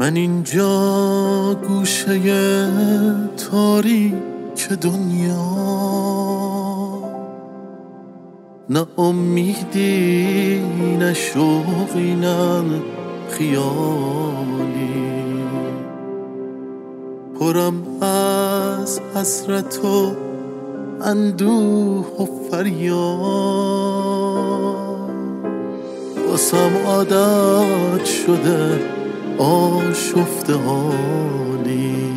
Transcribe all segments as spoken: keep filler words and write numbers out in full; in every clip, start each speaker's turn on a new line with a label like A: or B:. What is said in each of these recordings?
A: من اینجا گوشه تاریک دنیا، نه امیدی نه شوقی نه خیالی، پرم از حسرت و اندوه و فریاد، واسم عادت شده آشفته حالی.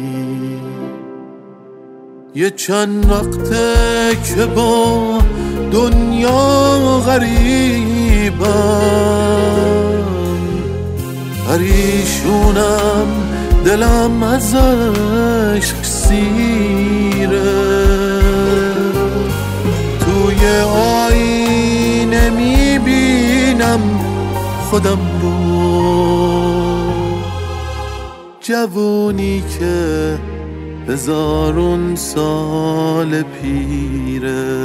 A: یه چند وقته که با دنیا غریبم، پریشونم دلم از عشق سیره، توی آینه میبینم خودم رو، جوونی که هزارون سال پیره.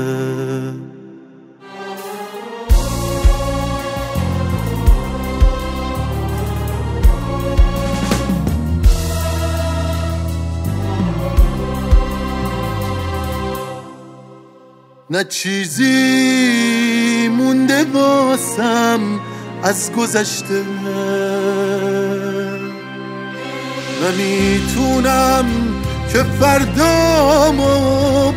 A: نه چیزی مونده واسم از گذشته، نمیتونم که فردامو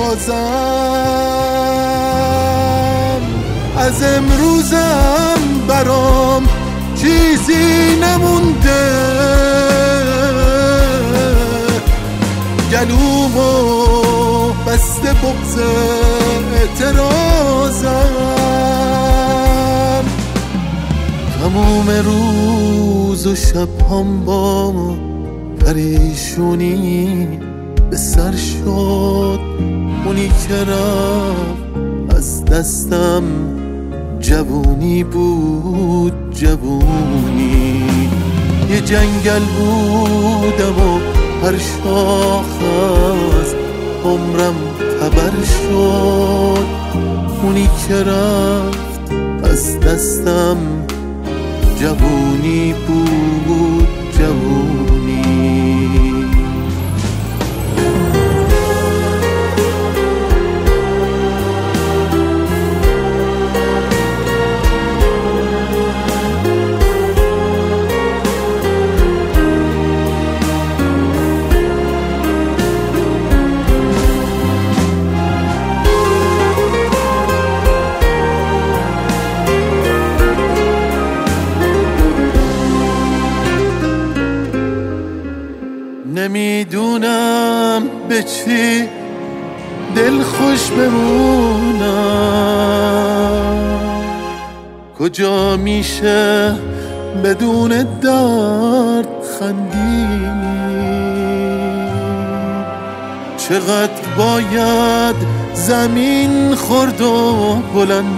A: بسازم، از امروزم برام چیزی نمونده، گلومو بسته بغض اعتراضم، تموم روز و شب هم با پریشونی به سر شد، اونی که رفت از دستم جوونی بود جوونی. یه جنگل بودم و هر شاخ از عمرم تبر شد، اونی که رفت از دستم جوونی بود جوونی. نمیدونم به چی دل خوش بمونم، کجا میشه بدون درد خندی، چقدر باید زمین خورد و بلند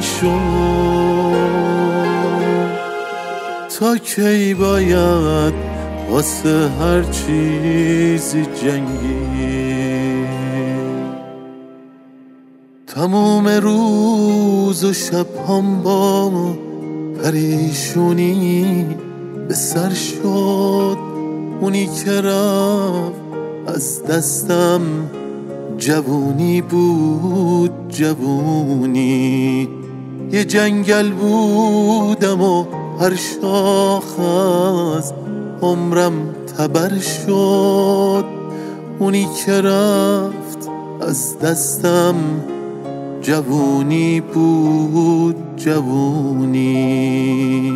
A: شد، تا کی باید واسه هر چیزی جنگی. تموم روز و شب هم با پریشونی به سر شد، اونی که رفت از دستم جوونی بود جوونی. یه جنگل بودم و هر شاخ از عمرم تبر شد، اونی که رفت از دستم جوونی بود جوونی.